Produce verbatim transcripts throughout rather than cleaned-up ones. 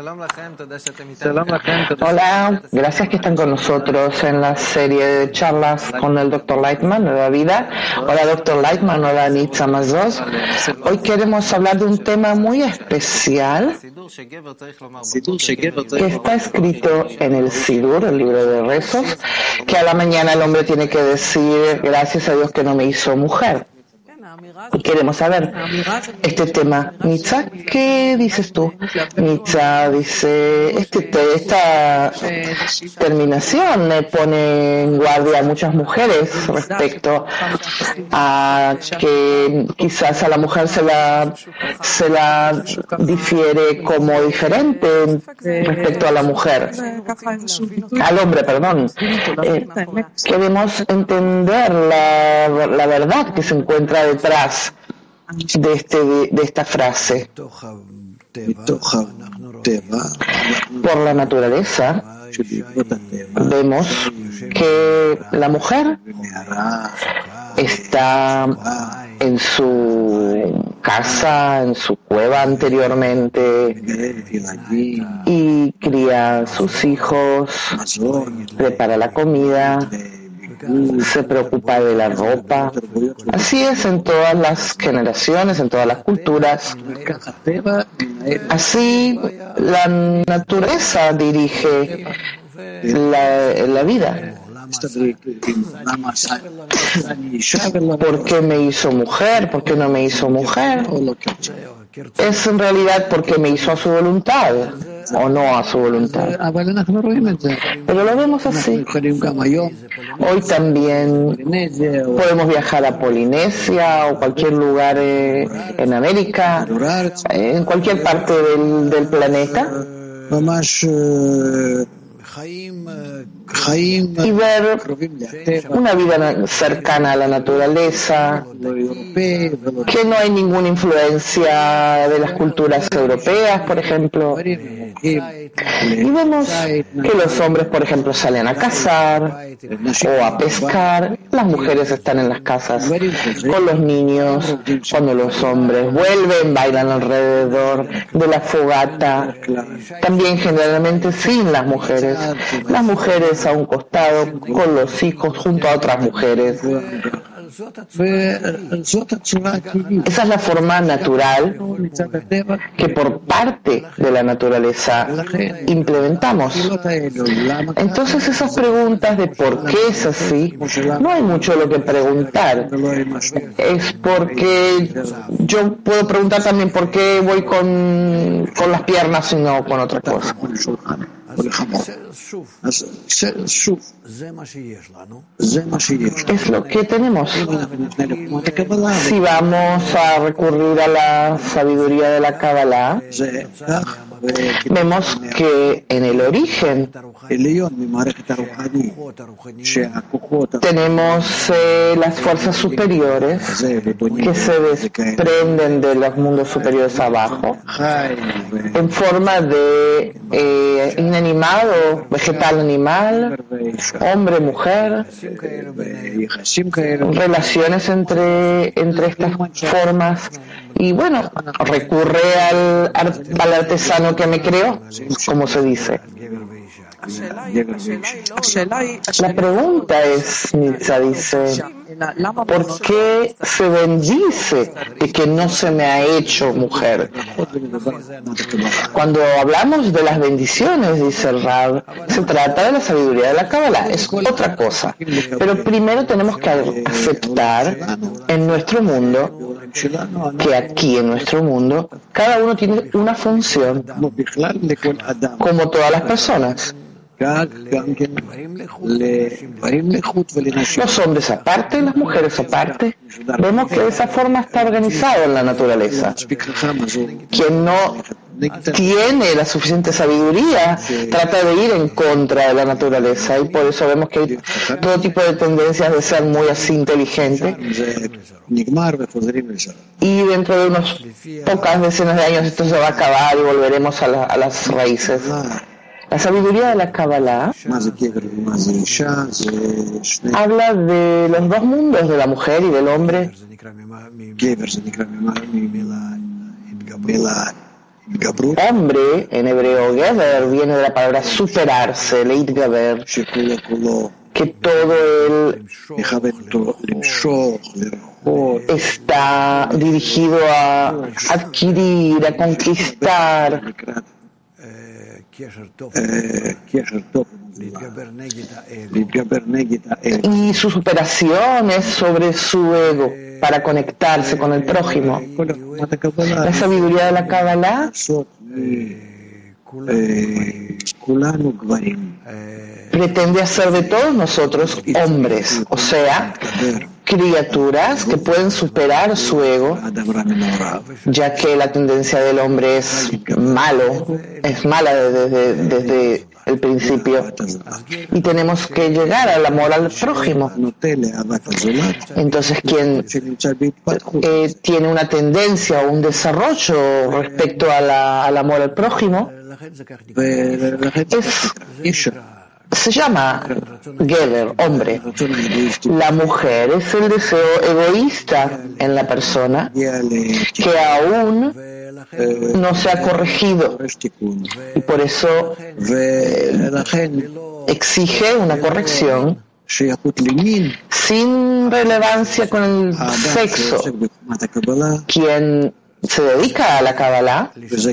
Hola, gracias que están con nosotros en la serie de charlas con el doctor Lightman, Nueva Vida. Hola doctor Lightman, hola Nitza Mazos. Hoy queremos hablar de un tema muy especial que está escrito en el Sidur, el libro de rezos, que a la mañana el hombre tiene que decir gracias a Dios que no me hizo mujer. Y queremos saber este tema. Nitza, ¿qué dices tú? Nitza dice, este, esta terminación me pone en guardia a muchas mujeres respecto a que quizás a la mujer se la, se la difiere como diferente respecto a la mujer, al hombre, perdón. Eh, queremos entender la, la verdad que se encuentra detrás de, este, de, de esta frase. Por la naturaleza vemos que la mujer está en su casa, en su cueva anteriormente, y cría a sus hijos, prepara la comida, se preocupa de la ropa. Así es en todas las generaciones, en todas las culturas. Así la naturaleza dirige la, la vida. ¿Por qué me hizo mujer? ¿Por qué no me hizo mujer? Es en realidad porque me hizo a su voluntad o no a su voluntad. Pero lo vemos así. Hoy también podemos viajar a Polinesia o cualquier lugar eh, en América, en cualquier parte del, del planeta, y ver una vida cercana a la naturaleza, que no hay ninguna influencia de las culturas europeas, por ejemplo. Y vemos que los hombres, por ejemplo, salen a cazar o a pescar, las mujeres están en las casas con los niños. Cuando los hombres vuelven, bailan alrededor de la fogata, también generalmente sin las mujeres. Las mujeres a un costado con los hijos junto a otras mujeres. Esa es la forma natural que por parte de la naturaleza implementamos. Entonces esas preguntas de por qué es así, no hay mucho lo que preguntar. Es porque yo puedo preguntar también por qué voy con, con las piernas y no con otra cosa. Es lo que tenemos. Si vamos a recurrir a la sabiduría de la Kabbalah, vemos que en el origen tenemos eh, las fuerzas superiores que se desprenden de los mundos superiores abajo en forma de eh, inanimado, vegetal animal, hombre, mujer, relaciones entre, entre estas formas. Y bueno, recurre al, al artesano que me creó, como se dice. La pregunta es, Nitza dice, ¿por qué se bendice de que no se me ha hecho mujer? Cuando hablamos de las bendiciones, dice el Rab, se trata de la sabiduría de la Kabbalah, es otra cosa. Pero primero tenemos que aceptar en nuestro mundo que aquí en nuestro mundo cada uno tiene una función, como todas las personas. Los hombres aparte, las mujeres aparte. Vemos que de esa forma está organizado en la naturaleza. Quien no tiene la suficiente sabiduría trata de ir en contra de la naturaleza, y por eso vemos que hay todo tipo de tendencias de ser muy así inteligente, y dentro de unas pocas decenas de años esto se va a acabar y volveremos a, la, a las raíces. La sabiduría de la Kabbalah habla de los dos mundos, de la mujer y del hombre. Hombre, en hebreo gever, viene de la palabra superarse, leitgaber, que todo el está dirigido a adquirir, a conquistar, y su superación es sobre su ego para conectarse con el prójimo. La sabiduría de la Kabbalah pretende hacer de todos nosotros hombres, o sea, criaturas que pueden superar su ego, ya que la tendencia del hombre es malo, es mala desde, desde el principio, y tenemos que llegar al amor al prójimo. Entonces, quien eh, tiene una tendencia o un desarrollo respecto a la, al amor al prójimo es se llama Geber, hombre. La mujer es el deseo egoísta en la persona que aún no se ha corregido, y por eso eh, exige una corrección sin relevancia con el sexo. Quien se dedica a la Kabbalah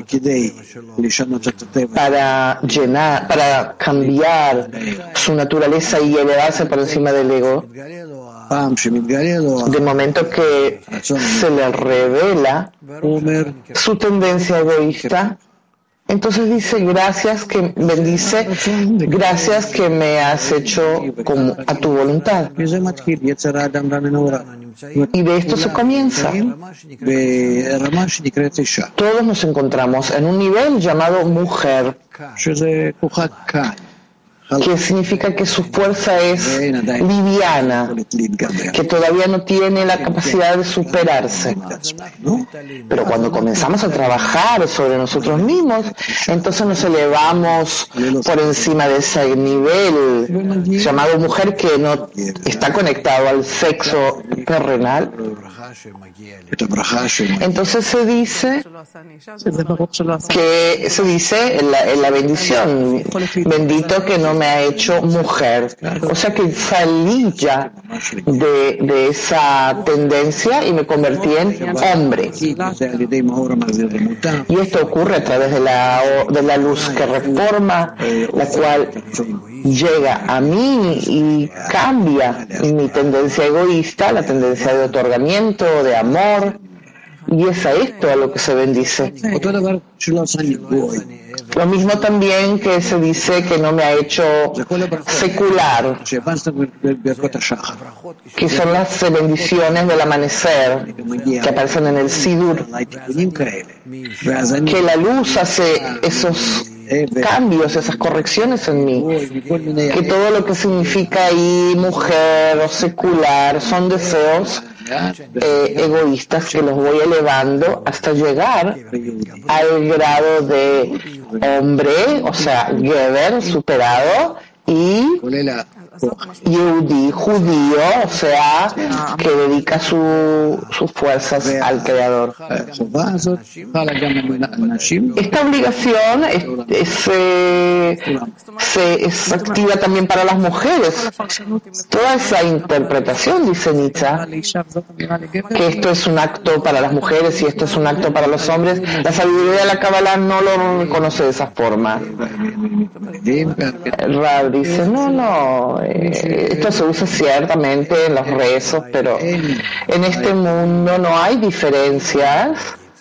para llenar, para cambiar su naturaleza y elevarse por encima del ego. De momento que se le revela su tendencia egoísta, entonces dice, gracias que bendice, gracias que me has hecho como a tu voluntad. Y de esto se comienza. Todos nos encontramos en un nivel llamado mujer, que significa que su fuerza es liviana, que todavía no tiene la capacidad de superarse. Pero cuando comenzamos a trabajar sobre nosotros mismos, entonces nos elevamos por encima de ese nivel llamado mujer, que no está conectado al sexo terrenal. Entonces se dice que se dice en la, en la bendición, bendito que no me ha hecho mujer. O sea que salí ya de, de esa tendencia y me convertí en hombre. Y esto ocurre a través de la, de la luz que reforma, la cual llega a mí y cambia mi tendencia egoísta, la tendencia de otorgamiento, de amor, y es a esto a lo que se bendice. Lo mismo también que se dice que no me ha hecho secular, que son las bendiciones del amanecer que aparecen en el Sidur, que la luz hace esos cambios, esas correcciones en mí, que todo lo que significa ahí mujer o secular son deseos eh, egoístas que los voy elevando hasta llegar al grado de hombre, o sea, Geber, superado, y Yehudi, judío, o sea, que dedica su, sus fuerzas al Creador. Esta obligación es, es, eh, se, es activa también para las mujeres. Toda esa interpretación, dice Nietzsche, que esto es un acto para las mujeres y esto es un acto para los hombres, la sabiduría de la Kabbalah no lo reconoce de esa forma. Rab dice, no, no, eh, esto se usa ciertamente en los rezos, pero en este mundo no hay diferencias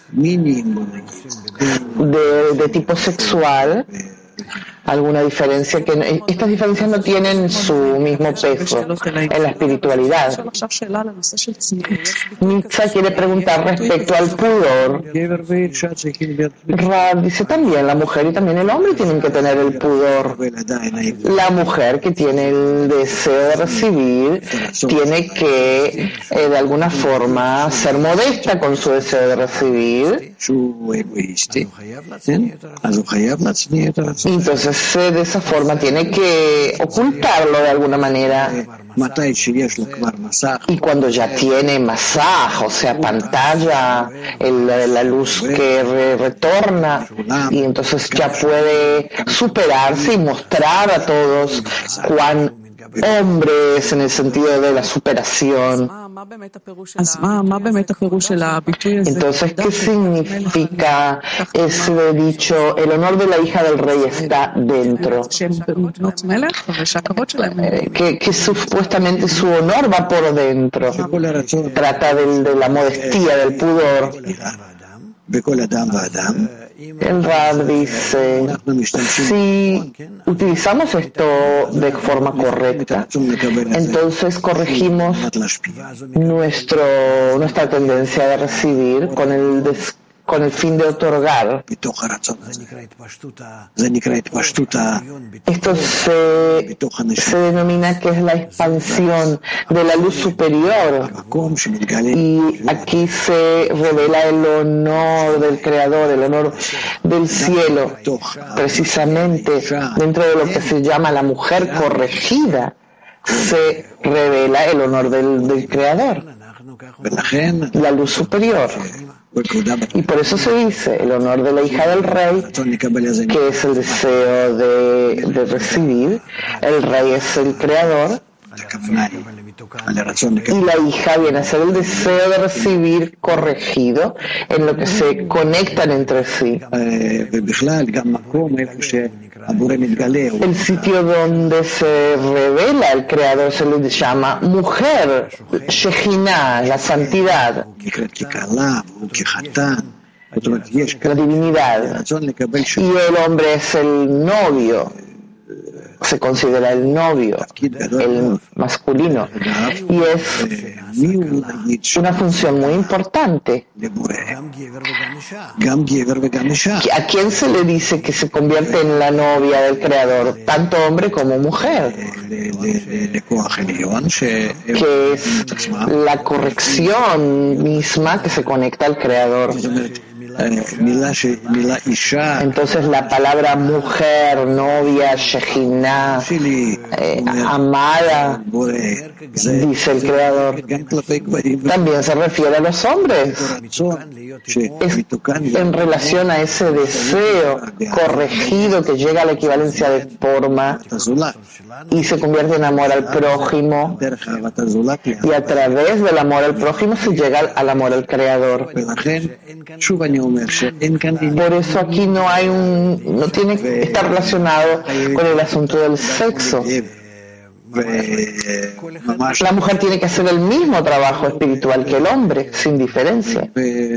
de, de tipo sexual, alguna diferencia que no, estas diferencias no tienen su mismo peso en la espiritualidad. Nietzsche quiere preguntar respecto al pudor. Rab dice también la mujer y también el hombre tienen que tener el pudor. La mujer que tiene el deseo de recibir tiene que eh, de alguna forma ser modesta con su deseo de recibir. Entonces entonces de esa forma tiene que ocultarlo de alguna manera. Y cuando ya tiene masaj, o sea, pantalla, el, la luz que re, retorna, y entonces ya puede superarse y mostrar a todos cuán hombre es en el sentido de la superación. Entonces, ¿qué significa ese dicho? El honor de la hija del rey está dentro. Que, que supuestamente su honor va por dentro. Trata del, de la modestia, del pudor. El Rab dice, si utilizamos esto de forma correcta, entonces corregimos nuestro, nuestra tendencia de recibir con el des, con el fin de otorgar. Esto se, se denomina que es la expansión de la luz superior, y aquí se revela el honor del Creador, el honor del cielo, precisamente dentro de lo que se llama la mujer corregida se revela el honor del, del Creador, la luz superior. Y por eso se dice el honor de la hija del rey, que es el deseo de, de recibir. El rey es el creador y la hija viene a ser el deseo de recibir corregido en lo que se conectan entre sí. El sitio donde se revela el creador se le llama mujer, Shejinah, la santidad, la divinidad, y el hombre es el novio, se considera el novio, el masculino, y es una función muy importante. ¿A quién se le dice que se convierte en la novia del Creador? Tanto hombre como mujer, que es la corrección misma que se conecta al Creador. Entonces la palabra mujer, novia, Shejinah, eh, amada, dice el Creador, también se refiere a los hombres. Es en relación a ese deseo corregido que llega a la equivalencia de forma y se convierte en amor al prójimo, y a través del amor al prójimo se llega al amor al Creador. Por eso aquí no hay un, no tiene que estar relacionado con el asunto del sexo. La mujer tiene que hacer el mismo trabajo espiritual que el hombre, sin diferencia.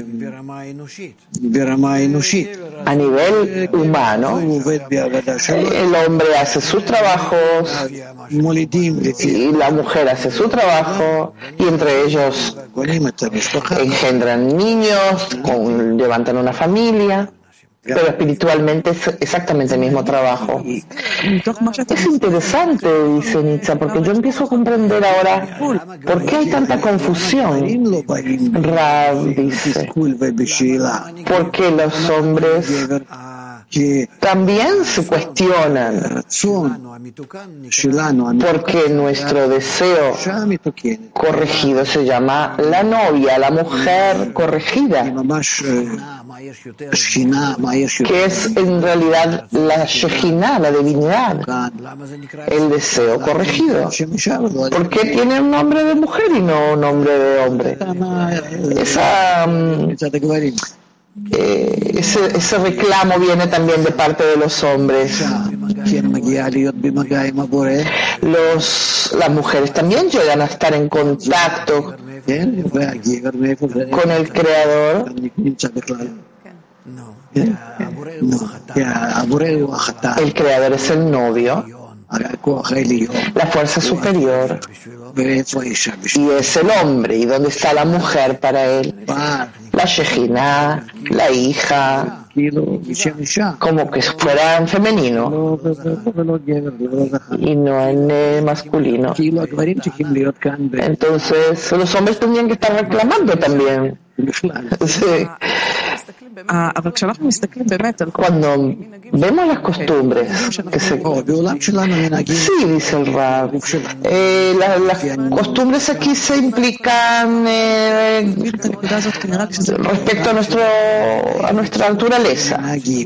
A nivel humano, el hombre hace sus trabajos y la mujer hace su trabajo, y entre ellos engendran niños, con, levantan una familia. Pero espiritualmente es exactamente el mismo trabajo. Es interesante, dice Nitza, porque yo empiezo a comprender ahora por qué hay tanta confusión. Rab dice, porque los hombres también se cuestionan, porque nuestro deseo corregido se llama la novia, la mujer corregida, que es en realidad la Shejinah, la divinidad, el deseo corregido. ¿Por qué tiene un nombre de mujer y no un nombre de hombre? Esa... Um, Eh, ese, ese reclamo viene también de parte de los hombres. Los, las mujeres también llegan a estar en contacto con el Creador. El Creador es el novio, la fuerza superior, y es el hombre. ¿Y dónde está la mujer para él? La Shejinah, la hija, como que fuera en femenino y no en eh, masculino. Entonces los hombres tendrían que estar reclamando también. Sí. Cuando vemos las costumbres que se... Sí, dice el Rab. Eh, la, las costumbres aquí se implican eh, respecto a, nuestro, a nuestra naturaleza.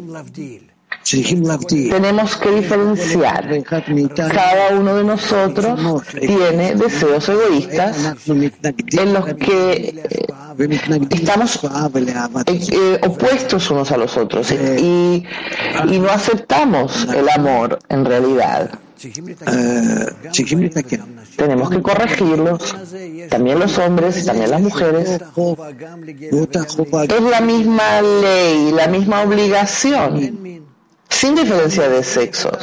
Tenemos que diferenciar. Cada uno de nosotros tiene deseos egoístas en los que eh, estamos eh, opuestos unos a los otros y, y no aceptamos el amor en realidad. Tenemos que corregirlos, también los hombres y también las mujeres. Es la misma ley, la misma obligación, sin diferencia de sexos.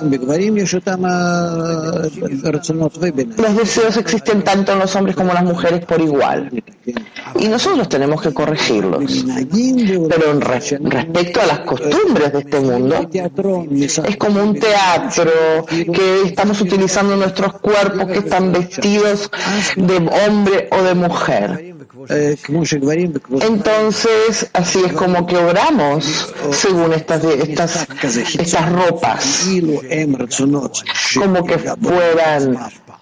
Los deseos existen tanto en los hombres como en las mujeres por igual. Y nosotros tenemos que corregirlos. Pero en re- respecto a las costumbres de este mundo, es como un teatro que estamos utilizando nuestros cuerpos que están vestidos de hombre o de mujer. Entonces, así es como que oramos según estas, estas, estas ropas, como que fueran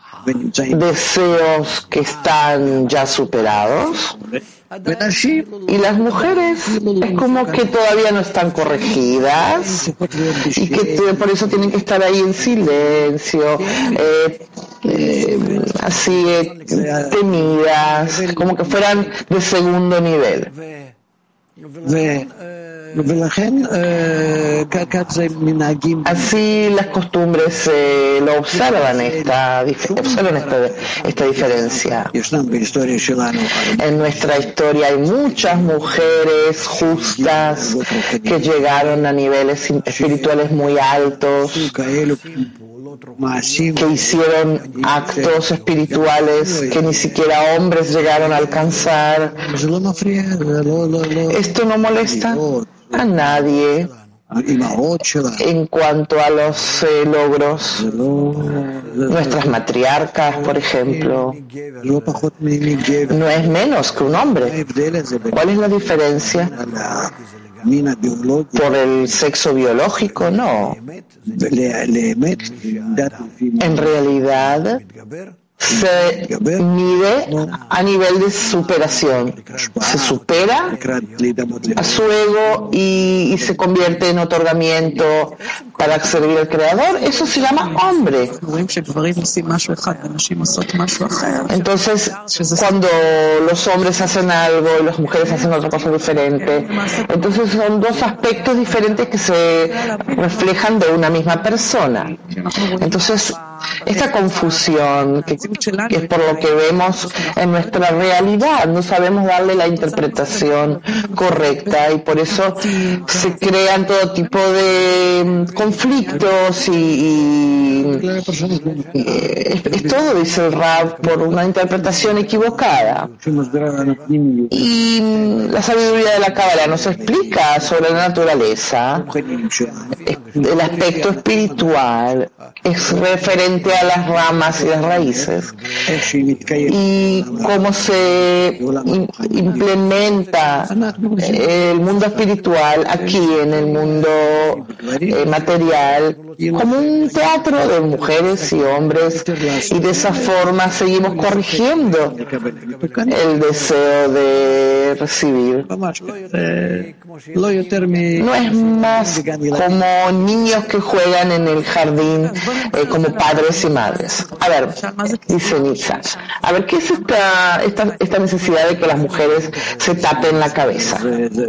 deseos que están ya superados. Y las mujeres es como que todavía no están corregidas y que te, por eso tienen que estar ahí en silencio, eh, eh, así eh, temidas, como que fueran de segundo nivel. Así las costumbres eh, lo observan esta, observan esta, esta diferencia. En nuestra historia hay muchas mujeres justas que llegaron a niveles espirituales muy altos, que hicieron actos espirituales que ni siquiera hombres llegaron a alcanzar. Esto no molesta a nadie en cuanto a los eh, logros. Nuestras matriarcas, por ejemplo, no es menos que un hombre. ¿Cuál es la diferencia? ¿Por el sexo biológico? No. En realidad se mide a nivel de superación. Se supera a su ego y, y se convierte en otorgamiento para servir al Creador. Eso se llama hombre. Entonces, cuando los hombres hacen algo y las mujeres hacen otra cosa diferente, entonces son dos aspectos diferentes que se reflejan de una misma persona. Entonces, esta confusión, que, que es por lo que vemos en nuestra realidad, no sabemos darle la interpretación correcta y por eso se crean todo tipo de conflictos y, y, y es, es todo, dice el Rab, por una interpretación equivocada. Y la sabiduría de la Cábala nos explica sobre la naturaleza, el aspecto espiritual es referente a las ramas y las raíces y cómo se implementa el mundo espiritual aquí en el mundo eh, material como un teatro de mujeres y hombres, y de esa forma seguimos corrigiendo el deseo de recibir. No es más como niños que juegan en el jardín eh, como padres y madres. A ver, dice Nisa, a ver, ¿qué es esta, esta, esta necesidad de que las mujeres se tapen la cabeza?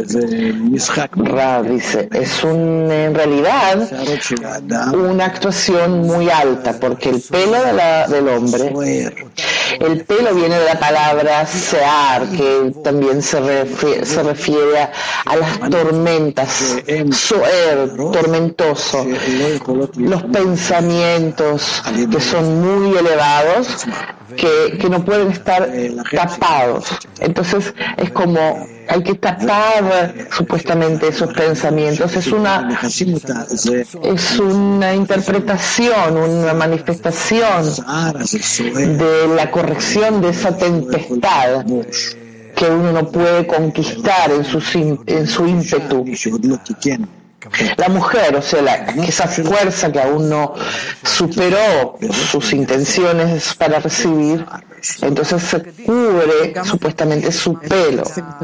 Ra dice, es un, en realidad una actuación muy alta, porque el pelo de la, del hombre, el pelo viene de la palabra sear, que también se refiere, se refiere a, a las tormentas, soer, tormentoso, los pensamientos que son muy elevados, que, que no pueden estar tapados. Entonces es como hay que tapar supuestamente esos pensamientos. Es una es una interpretación, una manifestación de la corrección de esa tempestad que uno no puede conquistar en su, en su ímpetu. La mujer, o sea, la, esa fuerza que aún no superó sus intenciones para recibir, entonces se cubre supuestamente su pelo.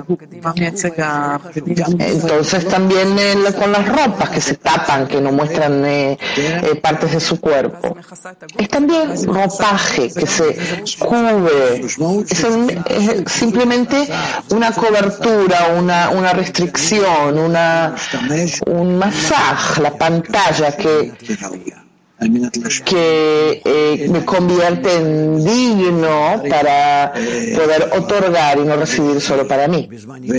Entonces también eh, con las ropas que se tapan, que no muestran eh, eh, partes de su cuerpo. Es también ropaje que se cubre. Es, el, es simplemente una cobertura, una, una restricción, una, un masaje, la pantalla que que eh, me convierte en digno para poder otorgar y no recibir solo para mí.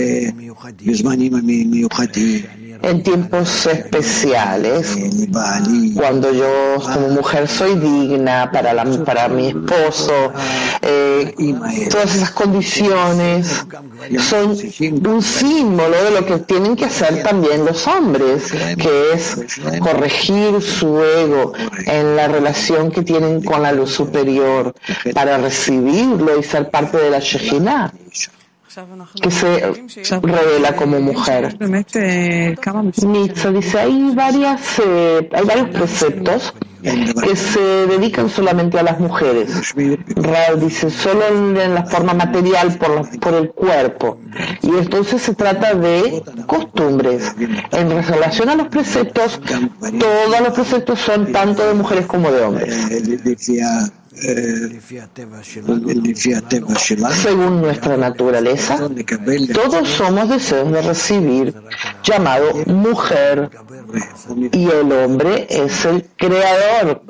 En tiempos especiales, cuando yo como mujer soy digna para, la, para mi esposo, eh, todas esas condiciones son un símbolo de lo que tienen que hacer también los hombres, que es corregir su ego en la relación que tienen con la luz superior para recibirlo y ser parte de la Shejinah, que se revela como mujer. Nitza dice, hay, varias, eh, hay varios preceptos que se dedican solamente a las mujeres. Rav dice, solo en la forma material por, por el cuerpo. Y entonces se trata de costumbres. En relación a los preceptos, todos los preceptos son tanto de mujeres como de hombres. Según nuestra naturaleza, todos somos deseos de recibir, llamado mujer, y el hombre es el creador.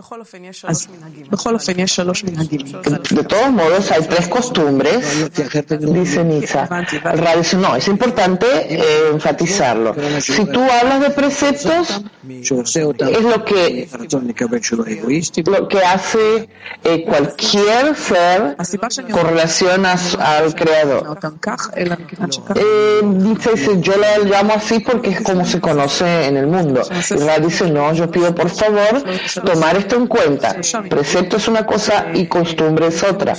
De todos modos, hay tres costumbres, dice Nitza. El Rav dice, no, es importante eh, enfatizarlo. Si tú hablas de preceptos, es lo que, lo que hace eh, cualquier ser con relación a, al creador. Eh, dice, dice, yo la llamo así porque es como se conoce en el mundo. Y Rav dice, no, yo pido por favor tomar esto en cuenta. Precepto es una cosa y costumbre es otra.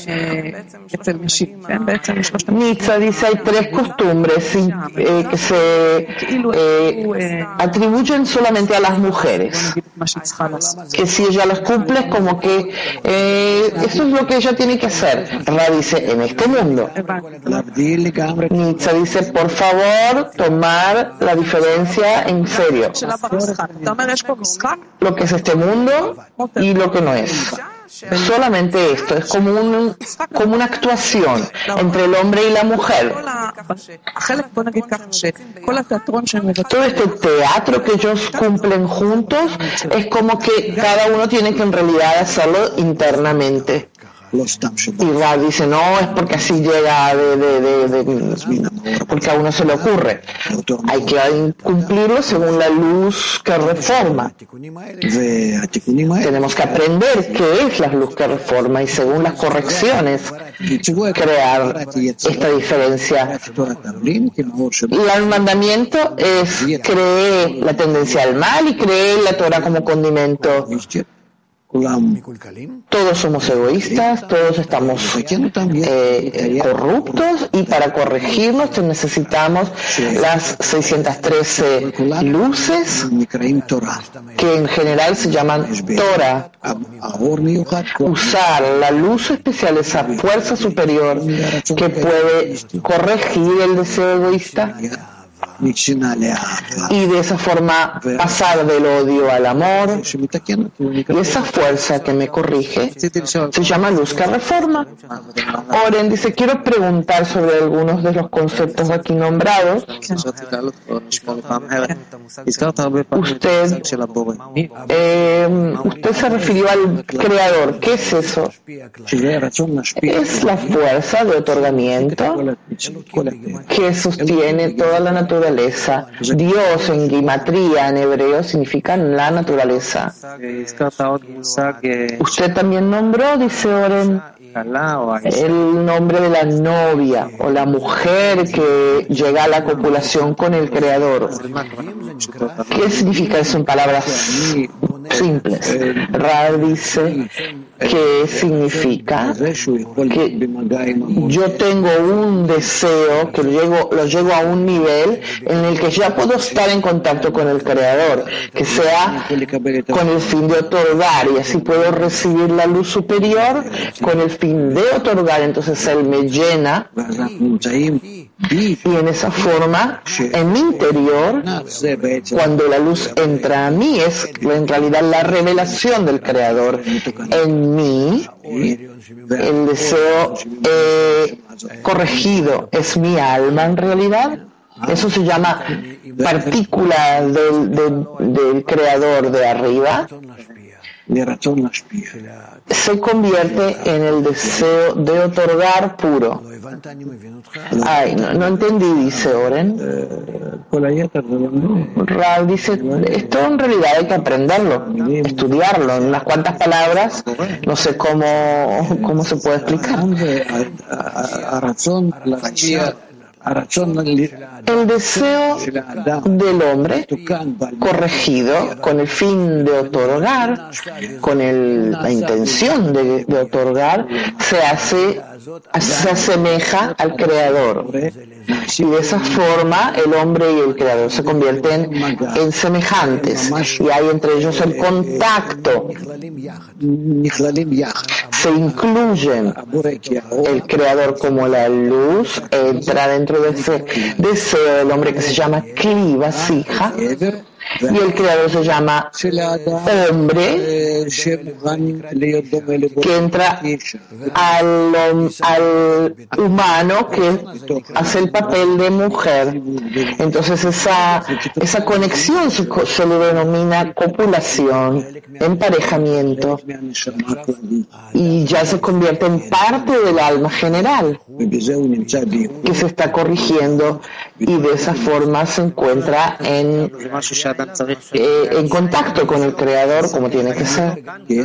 Nitza dice, hay tres costumbres eh, que se eh, atribuyen solamente a las mujeres, que si ella las cumple es como que eh, eso es lo que ella tiene que hacer. Rav dice, en este mundo. Nitza dice, por favor, tomar la diferencia en serio. Lo que es este mundo y lo que no es. Solamente esto, es como, un, como una actuación entre el hombre y la mujer. Todo este teatro que ellos cumplen juntos es como que cada uno tiene que en realidad hacerlo internamente. Y Rav dice, no, es porque así llega de, de, de, de, porque a uno se le ocurre. Hay que cumplirlo según la luz que reforma. Tenemos que aprender qué es la luz que reforma y según las correcciones crear esta diferencia. Y el mandamiento es creer la tendencia al mal y creer la Torah como condimento. Todos somos egoístas, todos estamos eh, corruptos y para corregirnos necesitamos las seiscientas trece luces que en general se llaman Torah. Usar la luz especial, esa fuerza superior que puede corregir el deseo egoísta y de esa forma pasar del odio al amor, y esa fuerza que me corrige se llama luz que reforma. Oren dice, quiero preguntar sobre algunos de los conceptos aquí nombrados. Usted, eh, usted se refirió al creador. ¿Qué es eso? Es la fuerza de otorgamiento que sostiene toda la naturaleza. Dios en gimatría, en hebreo, significa la naturaleza. Usted también nombró, dice Oren, el nombre de la novia o la mujer que llega a la copulación con el Creador. ¿Qué significa eso en palabras simples? Rav dice, que significa que yo tengo un deseo que lo llego, lo llego a un nivel en el que ya puedo estar en contacto con el Creador, que sea con el fin de otorgar, y así puedo recibir la luz superior con el fin de otorgar. Entonces Él me llena, y en esa forma, en mi interior, cuando la luz entra a mí, es en realidad la revelación del Creador en mí. El deseo eh, corregido es mi alma en realidad. Eso se llama partícula del, del, del Creador de arriba. Se convierte en el deseo de otorgar puro. Ay, no, no entendí, dice Oren. Rav dice, esto en realidad hay que aprenderlo, estudiarlo en unas cuantas palabras, no sé cómo, cómo se puede explicar. El deseo del hombre corregido con el fin de otorgar, con el, la intención de, de otorgar, se hace, se asemeja al Creador. Y de esa forma el hombre y el Creador se convierten en semejantes, y hay entre ellos el contacto. Se incluyen. El Creador como la luz entra dentro de ese deseo del hombre que se llama Kli Vasija, y el Creador se llama hombre, que entra al, al humano que hace el papel de mujer. Entonces esa, esa conexión se, se le denomina copulación, emparejamiento, y ya se convierte en parte del alma general que se está corrigiendo, y de esa forma se encuentra en Eh, en contacto con el Creador como tiene que ser.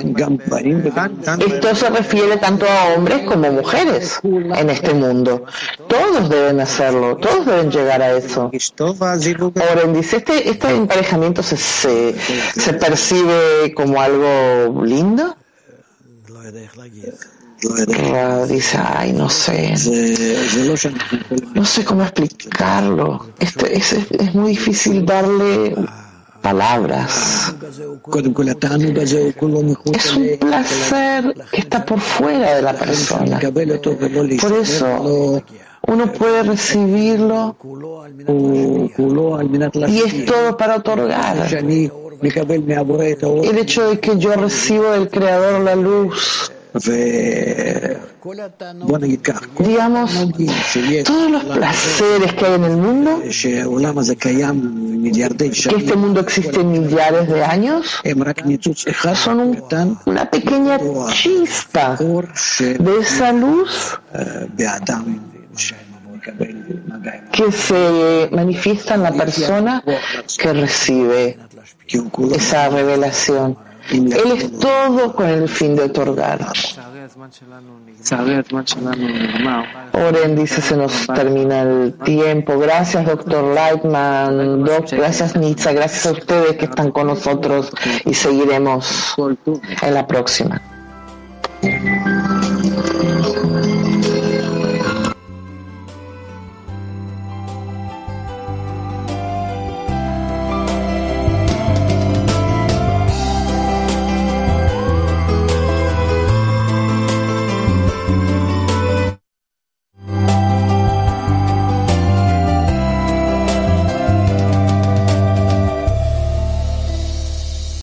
Esto se refiere tanto a hombres como mujeres en este mundo. Todos deben hacerlo, todos deben llegar a eso. Ahora, dice, este, este emparejamiento se, se, se percibe como algo lindo. Dice, ay, no sé, no sé cómo explicarlo. Esto es, es, es muy difícil darle palabras. Es un placer que está por fuera de la persona. Por eso uno puede recibirlo y es todo para otorgar. El hecho de que yo recibo del Creador la luz, digamos, todos los placeres que hay en el mundo, que este mundo existe millares de años, son un, una pequeña chispa de esa luz que se manifiesta en la persona que recibe esa revelación. Él es todo con el fin de otorgar. Oren dice, se nos termina el tiempo. Gracias, doctor Lightman. Doc, gracias, Nitza. Gracias a ustedes que están con nosotros, y seguiremos en la próxima.